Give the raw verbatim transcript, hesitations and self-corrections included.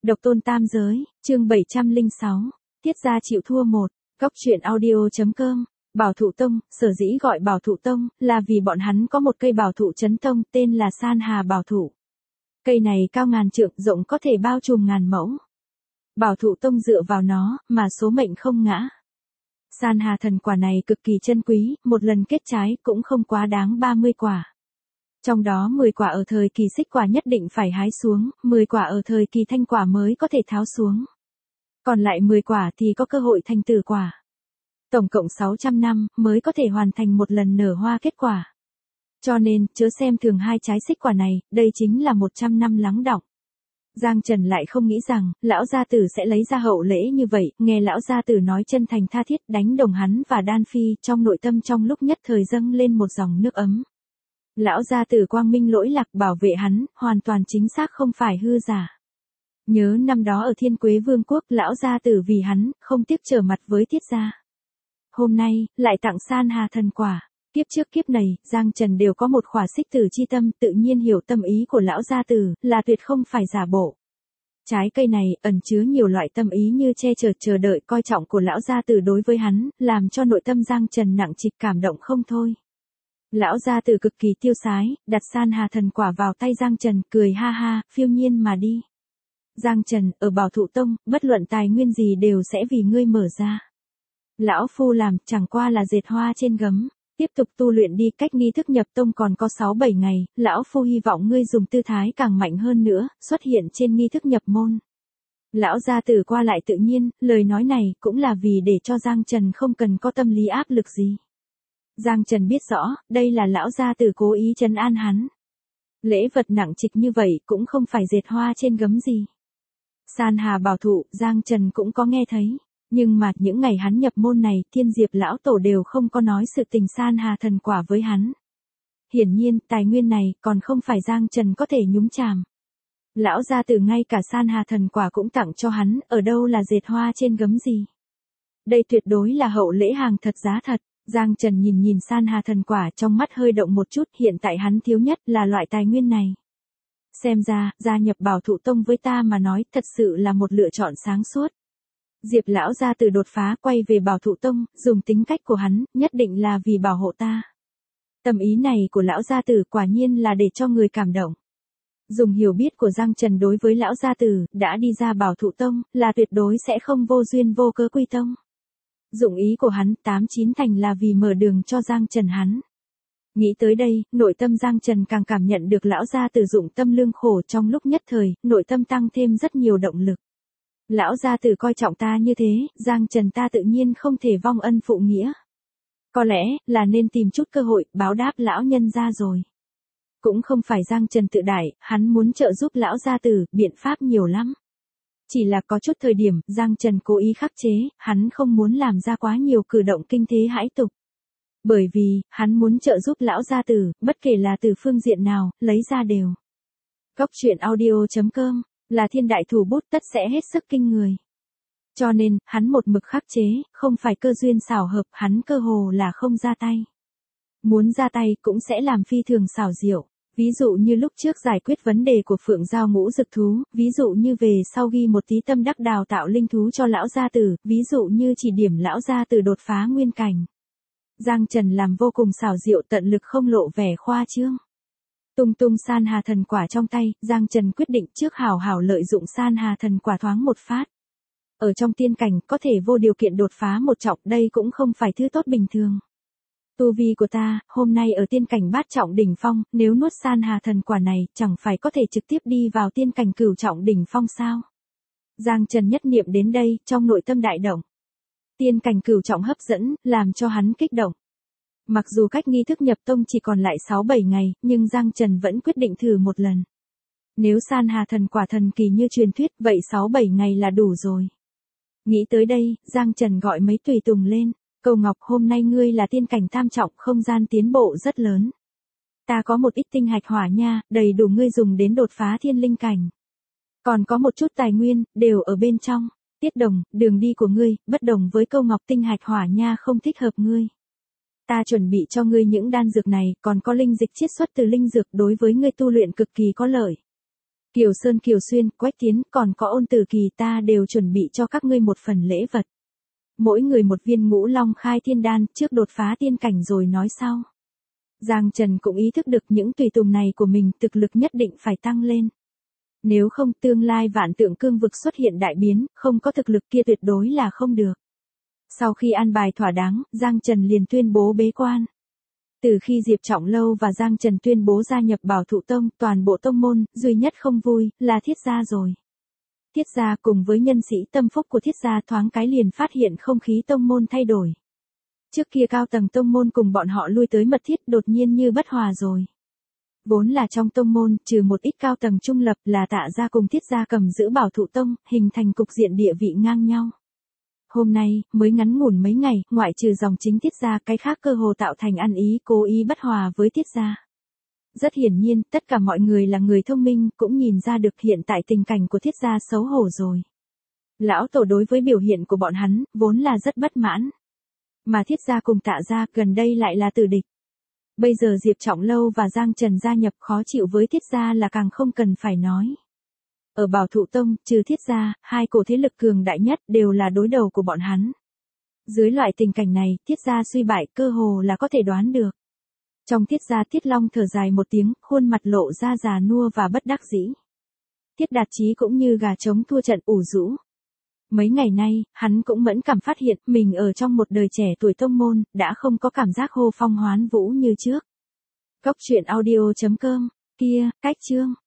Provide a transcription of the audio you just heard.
Độc tôn tam giới, chương bảy trăm lẻ sáu, Tiết gia chịu thua một, góc truyện audio.com, Bảo Thụ Tông, sở dĩ gọi Bảo Thụ Tông, là vì bọn hắn có một cây bảo thụ chấn tông tên là San Hà Bảo Thụ. Cây này cao ngàn trượng, rộng có thể bao trùm ngàn mẫu. Bảo Thụ Tông dựa vào nó, mà số mệnh không ngã. San Hà thần quả này cực kỳ chân quý, một lần kết trái cũng không quá đáng ba mươi quả. Trong đó mười quả ở thời kỳ xích quả nhất định phải hái xuống, mười quả ở thời kỳ thanh quả mới có thể tháo xuống. Còn lại mười quả thì có cơ hội thành tử quả. Tổng cộng sáu trăm năm mới có thể hoàn thành một lần nở hoa kết quả. Cho nên, chớ xem thường hai trái xích quả này, đây chính là một trăm năm lắng đọng. Giang Trần lại không nghĩ rằng, lão gia tử sẽ lấy ra hậu lễ như vậy, nghe lão gia tử nói chân thành tha thiết đánh đồng hắn và Đan Phi, trong nội tâm trong lúc nhất thời dâng lên một dòng nước ấm. Lão gia tử quang minh lỗi lạc bảo vệ hắn, hoàn toàn chính xác không phải hư giả. Nhớ năm đó ở Thiên Quế Vương quốc, lão gia tử vì hắn, không tiếc trở mặt với Tiết gia. Hôm nay, lại tặng San Hà thần quả. Kiếp trước kiếp này, Giang Trần đều có một khỏa xích tử chi tâm, tự nhiên hiểu tâm ý của lão gia tử, là tuyệt không phải giả bộ. Trái cây này, ẩn chứa nhiều loại tâm ý như che chở chờ đợi coi trọng của lão gia tử đối với hắn, làm cho nội tâm Giang Trần nặng trịch cảm động không thôi. Lão gia tử cực kỳ tiêu sái, đặt San Hà thần quả vào tay Giang Trần, cười ha ha, phiêu nhiên mà đi. Giang Trần, ở Bảo Thụ Tông, bất luận tài nguyên gì đều sẽ vì ngươi mở ra. Lão phu làm, chẳng qua là dệt hoa trên gấm. Tiếp tục tu luyện đi, cách nghi thức nhập tông còn có sáu bảy ngày, lão phu hy vọng ngươi dùng tư thái càng mạnh hơn nữa, xuất hiện trên nghi thức nhập môn. Lão gia tử qua lại tự nhiên, lời nói này cũng là vì để cho Giang Trần không cần có tâm lý áp lực gì. Giang Trần biết rõ, đây là lão gia tử cố ý trấn an hắn. Lễ vật nặng trịch như vậy cũng không phải dệt hoa trên gấm gì. San Hà Bảo Thụ, Giang Trần cũng có nghe thấy. Nhưng mà, những ngày hắn nhập môn này, Thiên Diệp lão tổ đều không có nói sự tình San Hà thần quả với hắn. Hiển nhiên, tài nguyên này, còn không phải Giang Trần có thể nhúng chàm. Lão gia tử ngay cả San Hà thần quả cũng tặng cho hắn, ở đâu là dệt hoa trên gấm gì. Đây tuyệt đối là hậu lễ hàng thật giá thật. Giang Trần nhìn nhìn San Hà thần quả trong mắt hơi động một chút, hiện tại hắn thiếu nhất là loại tài nguyên này. Xem ra, gia nhập Bảo Thụ Tông với ta mà nói, thật sự là một lựa chọn sáng suốt. Diệp lão gia tử đột phá quay về Bảo Thụ Tông, dùng tính cách của hắn, nhất định là vì bảo hộ ta. Tâm ý này của lão gia tử quả nhiên là để cho người cảm động. Dùng hiểu biết của Giang Trần đối với lão gia tử, đã đi ra Bảo Thụ Tông, là tuyệt đối sẽ không vô duyên vô cớ quy tông. Dụng ý của hắn, tám chín thành là vì mở đường cho Giang Trần hắn. Nghĩ tới đây, nội tâm Giang Trần càng cảm nhận được lão gia tử dụng tâm lương khổ trong lúc nhất thời, nội tâm tăng thêm rất nhiều động lực. Lão gia tử coi trọng ta như thế, Giang Trần ta tự nhiên không thể vong ân phụ nghĩa. Có lẽ, là nên tìm chút cơ hội, báo đáp lão nhân gia rồi. Cũng không phải Giang Trần tự đại, hắn muốn trợ giúp lão gia tử, biện pháp nhiều lắm. Chỉ là có chút thời điểm, Giang Trần cố ý khắc chế, hắn không muốn làm ra quá nhiều cử động kinh thế hãi tục. Bởi vì, hắn muốn trợ giúp lão gia tử, bất kể là từ phương diện nào, lấy ra đều. Góc truyện audio.com là thiên đại thủ bút tất sẽ hết sức kinh người. Cho nên, hắn một mực khắc chế, không phải cơ duyên xảo hợp, hắn cơ hồ là không ra tay. Muốn ra tay cũng sẽ làm phi thường xảo diệu. Ví dụ như lúc trước giải quyết vấn đề của Phượng Giao ngũ dực thú, ví dụ như về sau ghi một tí tâm đắc đào tạo linh thú cho lão gia tử, ví dụ như chỉ điểm lão gia tử đột phá nguyên cảnh. Giang Trần làm vô cùng xảo diệu, tận lực không lộ vẻ khoa trương. Tung tung San Hà thần quả trong tay, Giang Trần quyết định trước hảo hảo lợi dụng San Hà thần quả thoáng một phát. Ở trong tiên cảnh, có thể vô điều kiện đột phá một trọng, đây cũng không phải thứ tốt bình thường. Tu vi của ta, hôm nay ở tiên cảnh bát trọng đỉnh phong, nếu nuốt San Hà thần quả này, chẳng phải có thể trực tiếp đi vào tiên cảnh cửu trọng đỉnh phong sao? Giang Trần nhất niệm đến đây, trong nội tâm đại động. Tiên cảnh cửu trọng hấp dẫn, làm cho hắn kích động. Mặc dù cách nghi thức nhập tông chỉ còn lại sáu bảy ngày, nhưng Giang Trần vẫn quyết định thử một lần. Nếu San Hà thần quả thần kỳ như truyền thuyết, vậy sáu bảy ngày là đủ rồi. Nghĩ tới đây, Giang Trần gọi mấy tùy tùng lên. Cầu Ngọc, hôm nay ngươi là tiên cảnh tam trọng, không gian tiến bộ rất lớn. Ta có một ít tinh hạch hỏa nha, đầy đủ ngươi dùng đến đột phá thiên linh cảnh. Còn có một chút tài nguyên, đều ở bên trong. Tiết Đồng, đường đi của ngươi, bất đồng với Câu Ngọc, tinh hạch hỏa nha không thích hợp ngươi. Ta chuẩn bị cho ngươi những đan dược này, còn có linh dịch chiết xuất từ linh dược đối với ngươi tu luyện cực kỳ có lợi. Kiều Sơn, Kiều Xuyên, Quách Tiến, còn có Ôn Tử Kỳ, ta đều chuẩn bị cho các ngươi một phần lễ vật. Mỗi người một viên Ngũ Long Khai Thiên Đan, trước đột phá tiên cảnh rồi nói sau. Giang Trần cũng ý thức được những tùy tùng này của mình thực lực nhất định phải tăng lên. Nếu không tương lai Vạn Tượng Cương vực xuất hiện đại biến, không có thực lực kia tuyệt đối là không được. Sau khi an bài thỏa đáng, Giang Trần liền tuyên bố bế quan. Từ khi Diệp Trọng Lâu và Giang Trần tuyên bố gia nhập Bảo Thụ Tông, toàn bộ tông môn, duy nhất không vui, là Thiết gia rồi. Thiết gia cùng với nhân sĩ tâm phúc của Thiết gia thoáng cái liền phát hiện không khí tông môn thay đổi. Trước kia cao tầng tông môn cùng bọn họ lui tới mật thiết đột nhiên như bất hòa rồi. Vốn là trong tông môn, trừ một ít cao tầng trung lập là Tạ gia cùng Thiết gia cầm giữ Bảo Thụ Tông, hình thành cục diện địa vị ngang nhau. Hôm nay, mới ngắn ngủn mấy ngày, ngoại trừ dòng chính Thiết gia, cái khác cơ hồ tạo thành ăn ý cố ý bất hòa với Thiết gia. Rất hiển nhiên, tất cả mọi người là người thông minh, cũng nhìn ra được hiện tại tình cảnh của Thiết gia xấu hổ rồi. Lão tổ đối với biểu hiện của bọn hắn, vốn là rất bất mãn. Mà Thiết gia cùng Tạ gia gần đây lại là tử địch. Bây giờ Diệp Trọng Lâu và Giang Trần gia nhập khó chịu với Thiết gia là càng không cần phải nói. Ở Bảo Thụ Tông, trừ Thiết gia, hai cổ thế lực cường đại nhất đều là đối đầu của bọn hắn. Dưới loại tình cảnh này, Thiết gia suy bại cơ hồ là có thể đoán được. Trong Thiết gia Thiết Long thở dài một tiếng, khuôn mặt lộ ra già nua và bất đắc dĩ. Thiết Đạt Chí cũng như gà trống thua trận ủ rũ. Mấy ngày nay, hắn cũng mẫn cảm phát hiện mình ở trong một đời trẻ tuổi tông môn, đã không có cảm giác hô phong hoán vũ như trước. Cốc truyện audio chấm com, kia, cách chương.